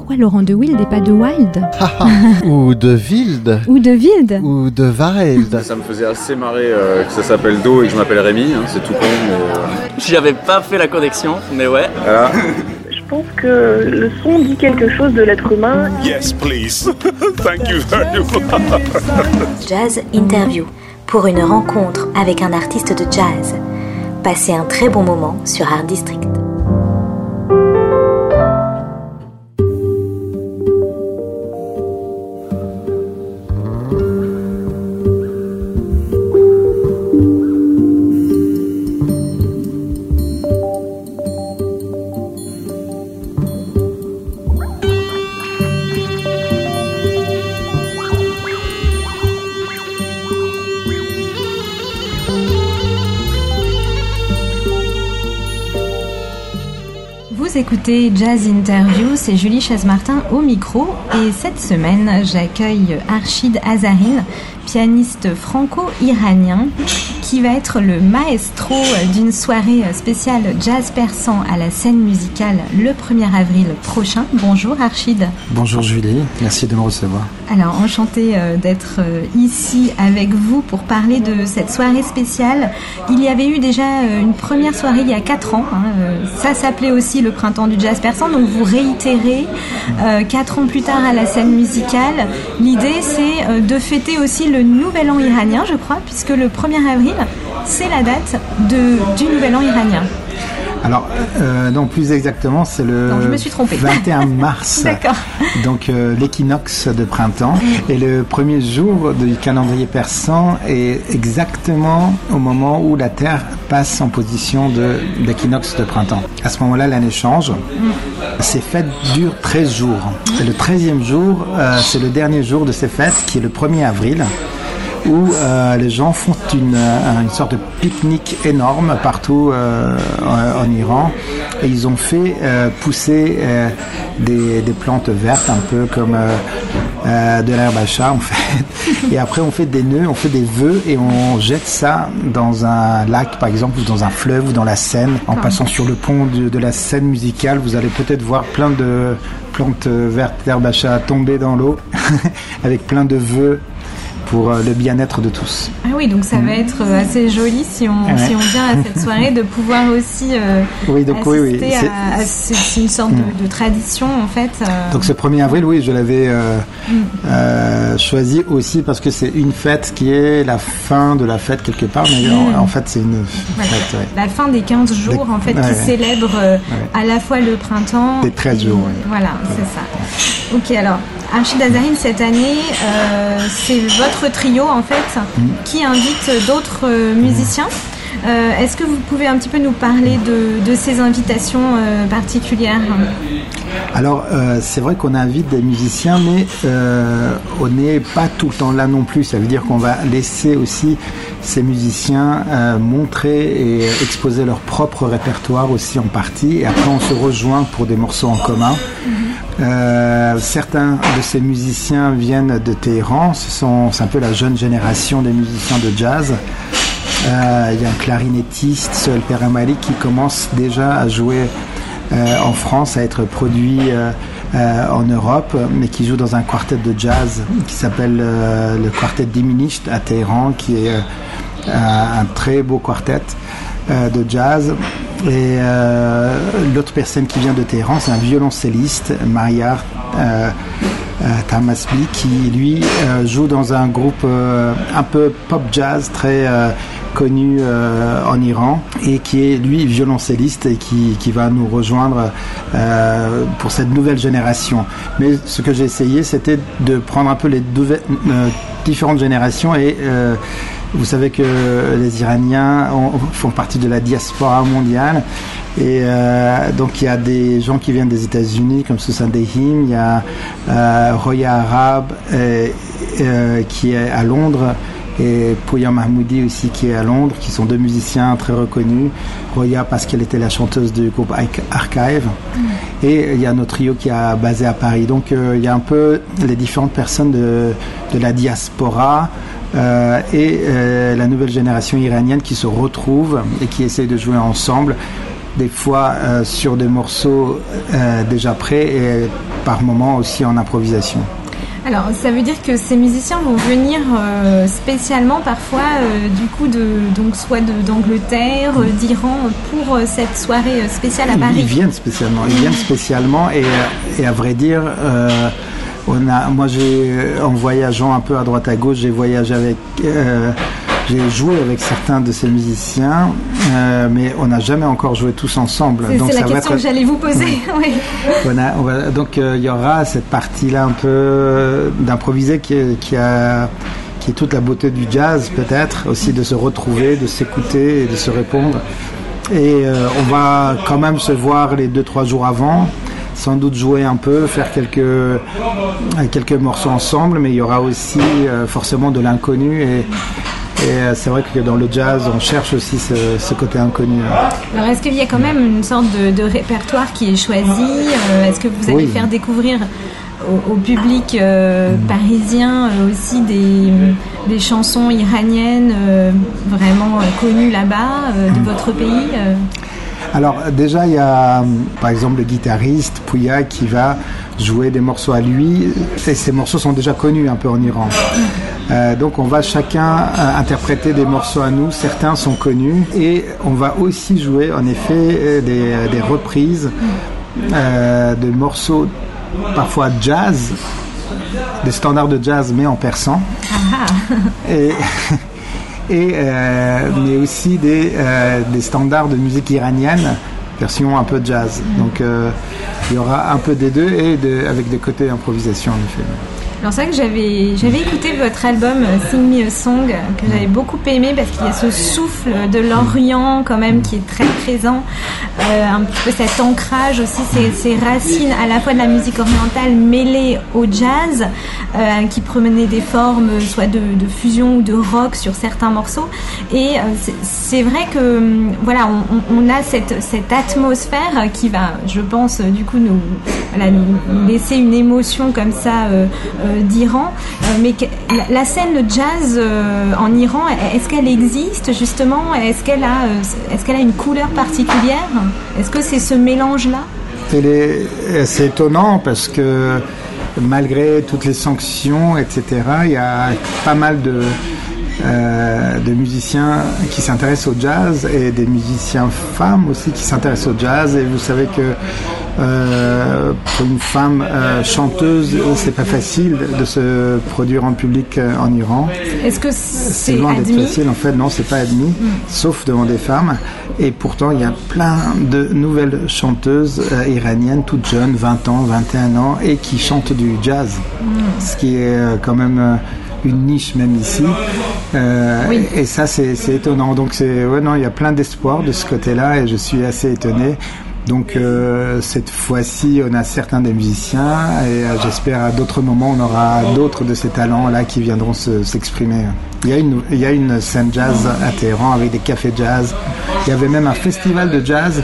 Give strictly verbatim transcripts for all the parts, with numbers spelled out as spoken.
pourquoi Laurent de Wild et pas de Wild? Ou de Wild. Ou de Wild. Ou de Wild. Ça me faisait assez marrer euh, que ça s'appelle Do et que je m'appelle Rémi, hein, c'est tout con. Mais, euh... J'y avais pas fait la connexion, mais ouais. Voilà. Je pense que le son dit quelque chose de l'être humain. Yes, please. Thank you very much. Jazz Interview, pour une rencontre avec un artiste de jazz. Passez un très bon moment sur Art District. Vous écoutez Jazz Interview, c'est Julie Chaise-Martin au micro et cette semaine j'accueille Arshid Azarine, pianiste franco-iranien qui va être le maestro d'une soirée spéciale jazz persan à la scène musicale le premier avril prochain. Bonjour Arshid. Bonjour Julie, merci de me recevoir. Alors enchantée d'être ici avec vous pour parler de cette soirée spéciale. Il y avait eu déjà une première soirée il y a quatre ans, hein. Ça s'appelait aussi le printemps du jazz persan, donc vous réitérez euh, quatre ans plus tard à la scène musicale. L'idée c'est euh, de fêter aussi le nouvel an iranien, je crois, puisque le premier avril c'est la date de, du nouvel an iranien. Alors, euh, non, plus exactement, c'est le non, je me suis trompée. vingt et un mars. D'accord. Donc, euh, l'équinoxe de printemps. Et le premier jour du calendrier persan est exactement au moment où la Terre passe en position de, d'équinoxe de printemps. À ce moment-là, l'année change. Mm. Ces fêtes durent treize jours. Et le treizième jour, euh, c'est le dernier jour de ces fêtes, qui est le premier avril. Où euh, les gens font une, une sorte de pique-nique énorme partout euh, en, en Iran et ils ont fait euh, pousser euh, des, des plantes vertes un peu comme euh, euh, de l'herbe à chat en fait, et après on fait des nœuds, on fait des vœux et on jette ça dans un lac par exemple ou dans un fleuve ou dans la Seine. En passant sur le pont de, de la scène musicale, vous allez peut-être voir plein de plantes vertes d'herbe à chat tomber dans l'eau avec plein de vœux pour le bien-être de tous. Ah oui, donc ça va être assez joli si on, ouais. si on vient à cette soirée de pouvoir aussi euh, oui, donc, assister oui, oui. à, à c'est, c'est une sorte mm. de, de tradition en fait. Euh... Donc ce premier avril, oui, je l'avais euh, mm. euh, choisi aussi parce que c'est une fête qui est la fin de la fête quelque part, mais mm. en, en fait c'est une voilà. fête... Ouais. La fin des quinze jours en fait ouais, qui ouais. célèbre euh, ouais. à la fois le printemps... Des treize jours, oui. Voilà, ouais. c'est ça. Ok, alors... Arshid Azarine, cette année, euh, c'est votre trio en fait mmh. qui invite d'autres euh, musiciens. Euh, est-ce que vous pouvez un petit peu nous parler de, de ces invitations euh, particulières ? Alors, euh, c'est vrai qu'on invite des musiciens, mais euh, on n'est pas tout le temps là non plus. Ça veut dire qu'on va laisser aussi ces musiciens euh, montrer et exposer leur propre répertoire aussi en partie. Et après, on se rejoint pour des morceaux en commun. Mmh. Euh, certains de ces musiciens viennent de Téhéran. Ce sont, c'est un peu la jeune génération des musiciens de jazz. Euh, il y a un clarinettiste, Sohail Peramali, qui commence déjà à jouer euh, en France, à être produit euh, euh, en Europe, mais qui joue dans un quartet de jazz qui s'appelle euh, le Quartet Diminished à Téhéran, qui est euh, un très beau quartet euh, de jazz. Et euh, l'autre personne qui vient de Téhéran, c'est un violoncelliste, Maryar euh, euh, Tamasbi, qui lui euh, joue dans un groupe euh, un peu pop jazz très euh, connu euh, en Iran et qui est lui violoncelliste et qui, qui va nous rejoindre euh, pour cette nouvelle génération. Mais ce que j'ai essayé, c'était de prendre un peu les douve- euh, différentes générations et euh, vous savez que les Iraniens ont, font partie de la diaspora mondiale et euh, donc il y a des gens qui viennent des États-Unis comme Susan Dehim, il y a euh, Roya Arab euh, euh, qui est à Londres et Pouya Mahmoudi aussi qui est à Londres, qui sont deux musiciens très reconnus. Roya parce qu'elle était la chanteuse du groupe Archive mmh. et il y a notre trio qui est basé à Paris. Donc euh, il y a un peu les différentes personnes de, de la diaspora Euh, et euh, la nouvelle génération iranienne qui se retrouve et qui essaye de jouer ensemble des fois euh, sur des morceaux euh, déjà prêts et par moments aussi en improvisation. Alors, ça veut dire que ces musiciens vont venir euh, spécialement parfois, euh, du coup, de, donc soit de, d'Angleterre, euh, d'Iran, pour euh, cette soirée spéciale à Paris. Ils viennent spécialement, ils viennent spécialement et, et à vrai dire, euh, on a, moi j'ai, en voyageant un peu à droite à gauche, j'ai voyagé avec... Euh, J'ai joué avec certains de ces musiciens, euh, mais on n'a jamais encore joué tous ensemble. C'est, donc c'est ça la va question être... que j'allais vous poser. Oui. On a, on va, donc il euh, y aura cette partie-là un peu d'improviser qui est, qui, a, qui est toute la beauté du jazz, peut-être, aussi de se retrouver, de s'écouter et de se répondre. Et euh, on va quand même se voir les deux, trois jours avant, sans doute jouer un peu, faire quelques, quelques morceaux ensemble, mais il y aura aussi euh, forcément de l'inconnu et Et c'est vrai que dans le jazz, on cherche aussi ce, ce côté inconnu. Alors, est-ce qu'il y a quand même une sorte de, de répertoire qui est choisi ? euh, Est-ce que vous allez oui. faire découvrir au, au public euh, mmh. parisien euh, aussi des, des chansons iraniennes euh, vraiment euh, connues là-bas, euh, de mmh. votre pays euh Alors déjà, il y a par exemple le guitariste Pouya qui va jouer des morceaux à lui, et ces morceaux sont déjà connus un peu en Iran. Euh, donc on va chacun euh, interpréter des morceaux à nous, certains sont connus, et on va aussi jouer en effet des, des reprises euh, de morceaux parfois jazz, des standards de jazz mais en persan. et Et, euh, mais aussi des, euh, des standards de musique iranienne, version un peu jazz. Donc euh, il y aura un peu des deux et de, avec des côtés improvisation en effet. Alors c'est vrai que j'avais, j'avais écouté votre album Sing Me a Song, que j'avais beaucoup aimé parce qu'il y a ce souffle de l'Orient quand même qui est très présent, euh, un petit peu cet ancrage aussi, ces, ces racines à la fois de la musique orientale mêlées au jazz, euh, qui prenaient des formes soit de, de fusion ou de rock sur certains morceaux. Et euh, c'est, c'est vrai que voilà, on, on a cette, cette atmosphère qui va, je pense, du coup nous, voilà, nous laisser une émotion comme ça euh, euh, d'Iran, euh, mais que, la, la scène de jazz euh, en Iran, est-ce qu'elle existe justement ? Est-ce qu'elle a, euh, est-ce qu'elle a une couleur particulière ? Est-ce que c'est ce mélange-là ? Elle est, c'est étonnant parce que malgré toutes les sanctions, et cetera, il y a pas mal de Euh, de musiciens qui s'intéressent au jazz et des musiciens femmes aussi qui s'intéressent au jazz. Et vous savez que euh, pour une femme euh, chanteuse, c'est pas facile de se produire en public euh, en Iran. Est-ce que c'est, c'est loin admis ? d'être facile en fait. Non, c'est pas admis, mm. sauf devant des femmes. Et pourtant, il y a plein de nouvelles chanteuses euh, iraniennes, toutes jeunes, vingt ans, vingt et un ans, et qui chantent du jazz, mm. ce qui est euh, quand même euh, une niche même ici. Euh, oui. Et ça, c'est, c'est étonnant. Donc, c'est, ouais, non, il y a plein d'espoir de ce côté-là et je suis assez étonné. Donc, euh, cette fois-ci, on a certains des musiciens et euh, j'espère à d'autres moments, on aura d'autres de ces talents-là qui viendront se, s'exprimer. Il y a une, il y a une scène jazz à Téhéran avec des cafés jazz. Il y avait même un festival de jazz.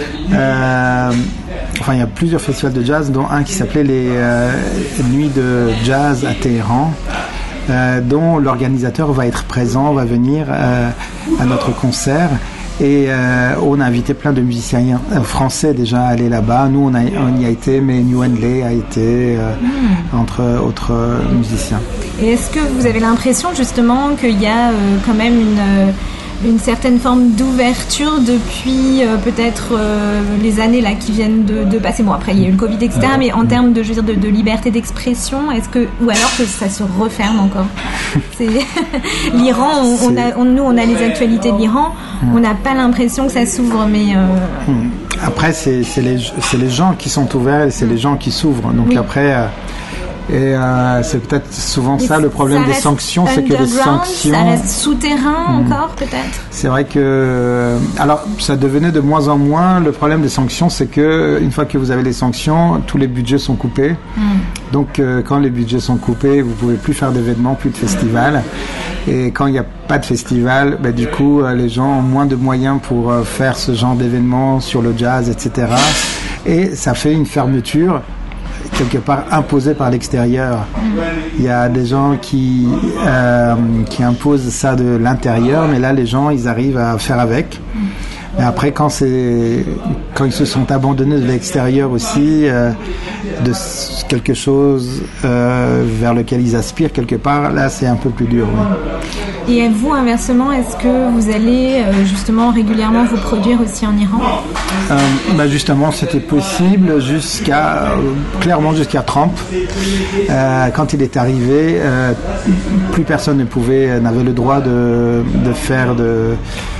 Euh, enfin, il y a plusieurs festivals de jazz, dont un qui s'appelait les euh, Nuits de jazz à Téhéran. Euh, dont l'organisateur va être présent, va venir euh, à notre concert et euh, on a invité plein de musiciens français déjà à aller là-bas. Nous on, a, on y a été, mais New Henley a été euh, mmh. entre autres musiciens. Et est-ce que vous avez l'impression justement qu'il y a euh, quand même une une certaine forme d'ouverture depuis euh, peut-être euh, les années là qui viennent de, de passer. Bon, après il y a eu le Covid, et cetera. Mais en termes de, je veux dire, de, de liberté d'expression, est-ce que, ou alors que ça se referme encore ? C'est l'Iran, on, on a, on, nous on a les actualités de l'Iran, on n'a pas l'impression que ça s'ouvre, mais euh... après c'est, c'est les c'est les gens qui sont ouverts et c'est les gens qui s'ouvrent. Donc oui. après. Euh... Et euh, c'est peut-être souvent ça le problème des sanctions, c'est que les sanctions... Ça reste souterrain mmh. encore peut-être. C'est vrai que... Alors ça devenait de moins en moins. Le problème des sanctions, c'est que une fois que vous avez les sanctions, tous les budgets sont coupés. Mmh. Donc euh, quand les budgets sont coupés, vous pouvez plus faire d'événements, plus de festivals. Et quand il n'y a pas de festival, bah, du coup euh, les gens ont moins de moyens pour euh, faire ce genre d'événements sur le jazz, et cetera. Et ça fait une fermeture quelque part imposé par l'extérieur. Il y a des gens qui, euh, qui imposent ça de l'intérieur, mais là les gens ils arrivent à faire avec. Mais après, quand c'est, quand ils se sont abandonnés de l'extérieur aussi, euh, de quelque chose euh, vers lequel ils aspirent quelque part, là, c'est un peu plus dur. Oui. Et vous, inversement, est-ce que vous allez euh, justement régulièrement vous produire aussi en Iran ? euh, bah Justement, c'était possible jusqu'à, euh, clairement jusqu'à Trump. Euh, quand il est arrivé, euh, plus personne ne pouvait, n'avait le droit de, de faire de...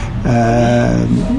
Euh,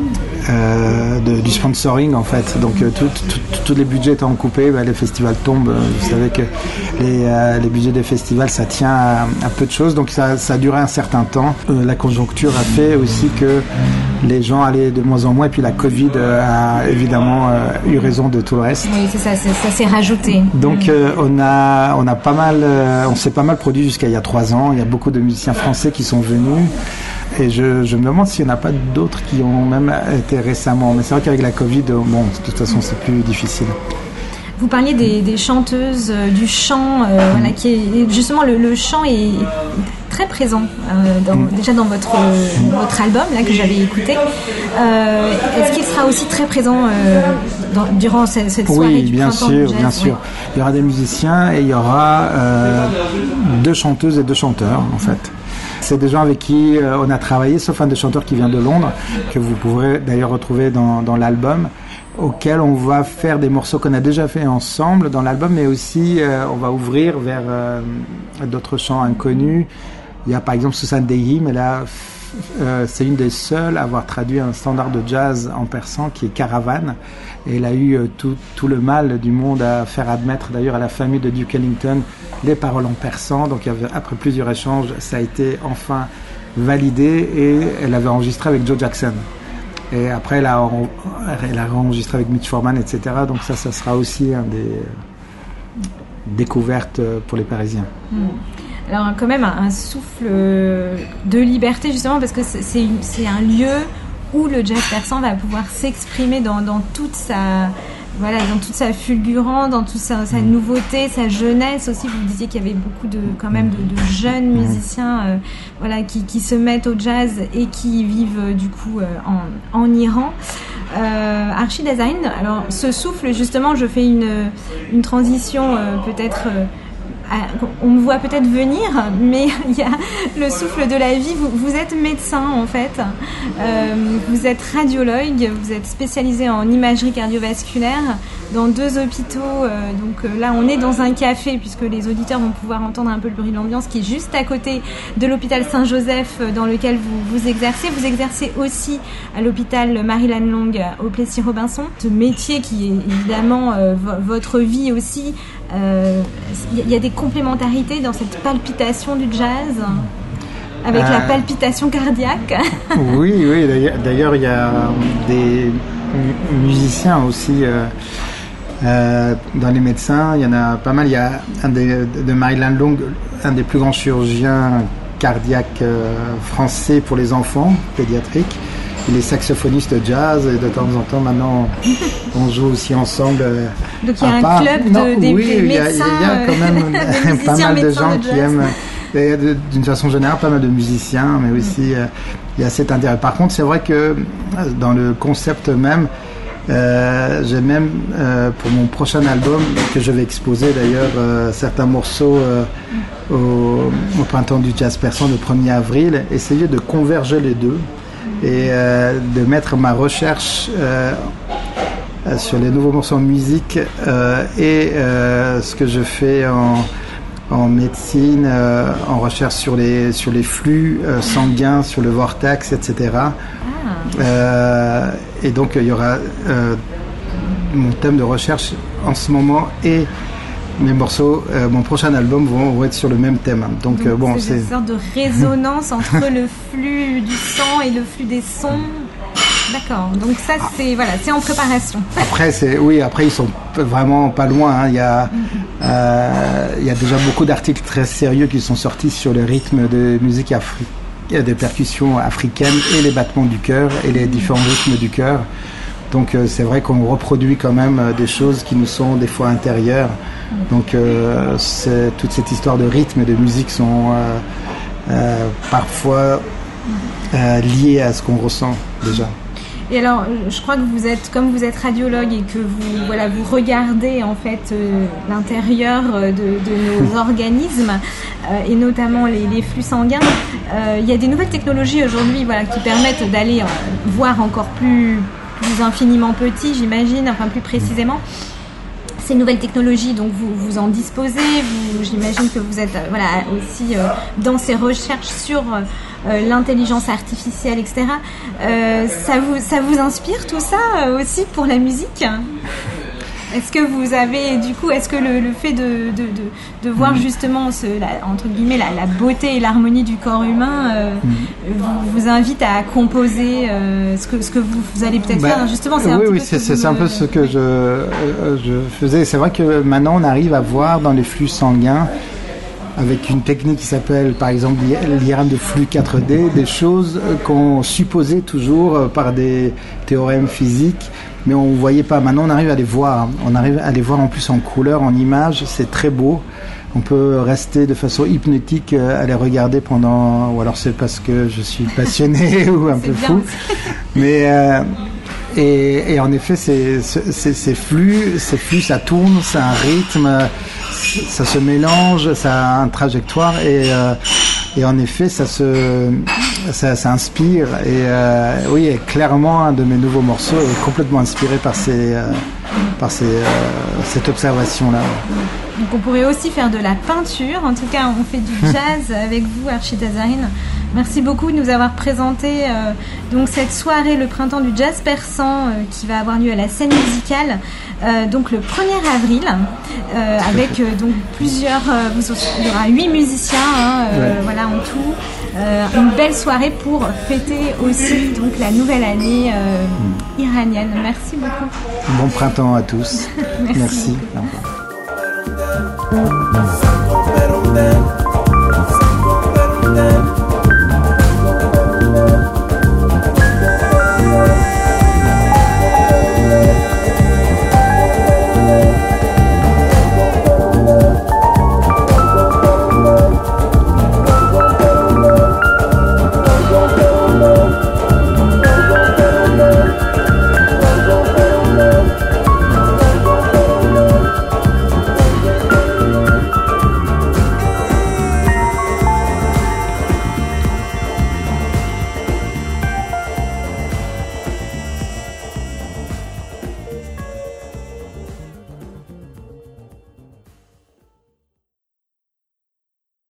euh, de, du sponsoring en fait, donc euh, tous les budgets étant coupés, bah, les festivals tombent. Vous savez que les, euh, les budgets des festivals, ça tient à, à peu de choses, donc ça, ça a duré un certain temps. Euh, la conjoncture a fait aussi que les gens allaient de moins en moins, et puis la Covid euh, a évidemment euh, eu raison de tout le reste. Oui, c'est ça, c'est, ça s'est rajouté. Donc euh, on a on a pas mal, euh, on s'est pas mal produit jusqu'à il y a trois ans. Il y a beaucoup de musiciens français qui sont venus. Et je, je me demande s'il n'y en a pas d'autres qui ont même été récemment. Mais c'est vrai qu'avec la Covid, bon, de toute façon, c'est plus difficile. Vous parliez des, des chanteuses, euh, du chant, euh, voilà, qui est, justement, le, le chant est très présent, euh, dans, mm. déjà dans votre, euh, votre album, là, que j'avais écouté. Euh, est-ce qu'il sera aussi très présent euh, dans, durant cette, cette soirée oui, du bien printemps sûr, du jazz, bien sûr. ouais. Il y aura des musiciens et il y aura euh, deux chanteuses et deux chanteurs, en fait. C'est des gens avec qui euh, on a travaillé, sauf un des chanteurs qui vient de Londres, que vous pourrez d'ailleurs retrouver dans, dans l'album, auquel on va faire des morceaux qu'on a déjà fait ensemble dans l'album, mais aussi euh, on va ouvrir vers euh, d'autres chants inconnus. Il y a par exemple Susan Dehi, mais là euh, c'est une des seules à avoir traduit un standard de jazz en persan qui est Caravan. Et elle a eu euh, tout, tout le mal du monde à faire admettre d'ailleurs à la famille de Duke Ellington les paroles en persan. Donc il y avait, après plusieurs échanges, ça a été enfin validé et elle avait enregistré avec Joe Jackson. Et après elle a, elle a enregistré avec Mitch Foreman, et cetera. Donc ça, ça sera aussi un des découvertes pour les Parisiens. Mmh. Alors quand même un, un souffle de liberté justement parce que c'est, c'est, c'est un lieu où le jazz persan va pouvoir s'exprimer dans, dans toute sa voilà dans toute sa fulgurance, dans toute sa, sa nouveauté, sa jeunesse aussi. Vous disiez qu'il y avait beaucoup de quand même de, de jeunes musiciens euh, voilà qui, qui se mettent au jazz et qui vivent euh, du coup euh, en, en Iran. Euh, Archie Dazarin, alors ce souffle justement, je fais une une transition euh, peut-être. Euh, on me voit peut-être venir, mais il y a le souffle de la vie. Vous, vous êtes médecin en fait, euh, vous êtes radiologue, vous êtes spécialisé en imagerie cardiovasculaire dans deux hôpitaux. Euh, donc euh, là, on est dans un café puisque les auditeurs vont pouvoir entendre un peu le bruit de l'ambiance qui est juste à côté de l'hôpital Saint-Joseph dans lequel vous, vous exercez. Vous exercez aussi à l'hôpital Maryland Long au Plessis-Robinson. Ce métier qui est évidemment euh, v- votre vie aussi. Il euh, y, y a des complémentarités dans cette palpitation du jazz avec euh, la palpitation cardiaque. Oui, oui. D'ailleurs, d'ailleurs, il y a des musiciens aussi euh, euh, dans les médecins. Il y en a pas mal. Il y a un des, de Maryland Long, un des plus grands chirurgiens cardiaques euh, français pour les enfants pédiatriques. Il est saxophoniste de jazz et de temps en temps maintenant on joue aussi ensemble. Donc il y a un part. club de, non, des, oui, des médecins. Il y, y a quand même pas mal de gens de qui aiment, et d'une façon générale, pas mal de musiciens, mais aussi euh, il y a cet intérêt. Par contre, c'est vrai que dans le concept même, euh, j'ai même euh, pour mon prochain album que je vais exposer d'ailleurs euh, certains morceaux euh, au, au printemps du jazz persan le premier avril, essayer de converger les deux. Et euh, de mettre ma recherche euh, sur les nouveaux morceaux en musique euh, et euh, ce que je fais en, en médecine, euh, en recherche sur les, sur les flux euh, sanguins, sur le vortex, et cetera. Ah. Euh, et donc il y aura euh, mon thème de recherche en ce moment et mes morceaux, euh, mon prochain album vont, vont être sur le même thème. Donc, Donc euh, bon, c'est, c'est une sorte de résonance entre le flux du sang et le flux des sons. D'accord. Donc ça, c'est voilà, c'est en préparation. Après, c'est oui. Après, ils sont vraiment pas loin. Hein. Il y a, mm-hmm. euh, il y a déjà beaucoup d'articles très sérieux qui sont sortis sur le rythme de musique africaine, des percussions africaines et les battements du cœur et les différents rythmes du cœur. Donc euh, c'est vrai qu'on reproduit quand même euh, des choses qui nous sont des fois intérieures. Donc euh, c'est, toute cette histoire de rythme et de musique sont euh, euh, parfois euh, liées à ce qu'on ressent déjà. Et alors, je crois que vous êtes, comme vous êtes radiologue et que vous, voilà, vous regardez en fait euh, l'intérieur de, de nos organismes euh, et notamment les, les flux sanguins, euh, il y a des nouvelles technologies aujourd'hui, voilà, qui permettent d'aller euh, voir encore plus, plus infiniment petit, j'imagine, enfin plus précisément. Ces nouvelles technologies, donc vous, vous en disposez, vous, j'imagine que vous êtes euh, voilà, aussi euh, dans ces recherches sur euh, l'intelligence artificielle, et cetera. Euh, ça, vous, ça vous inspire tout ça euh, aussi pour la musique ? Est-ce que vous avez, du coup, est-ce que le, le fait de, de, de, de voir justement ce, la, entre guillemets, la, la beauté et l'harmonie du corps humain euh, mmh. vous, vous invite à composer euh, ce, que, ce que vous, vous allez peut-être bah, faire justement c'est oui, un oui, petit c'est, peu c'est, c'est me... un peu ce que je, euh, je faisais. C'est vrai que maintenant on arrive à voir dans les flux sanguins avec une technique qui s'appelle par exemple l'IRM de flux quatre D, des choses qu'on supposait toujours par des théorèmes physiques, mais on ne voyait pas. Maintenant on arrive à les voir, on arrive à les voir en plus en couleur, en images, c'est très beau. On peut rester de façon hypnotique à les regarder pendant, ou alors c'est parce que je suis passionné ou un peu fou, mais euh, et, et en effet c'est, c'est, c'est flux, ces flux ça tourne, c'est un rythme, ça se mélange, ça a une trajectoire et, euh, et en effet ça se ça, ça inspire et euh, oui, clairement un de mes nouveaux morceaux est complètement inspiré par ces euh, par ces, euh, cette observation là. Donc on pourrait aussi faire de la peinture. En tout cas, on fait du jazz avec vous, Archie Tazarine. Merci beaucoup de nous avoir présenté euh, donc cette soirée, le printemps du jazz persan, euh, qui va avoir lieu à la scène musicale, euh, donc le premier avril, euh, avec euh, donc plusieurs. Euh, vous, il y aura huit musiciens, hein, euh, ouais. voilà en tout. Euh, une belle soirée pour fêter aussi donc la nouvelle année euh, iranienne. Merci beaucoup. Bon printemps à tous. Merci. Merci. Cinco, pero,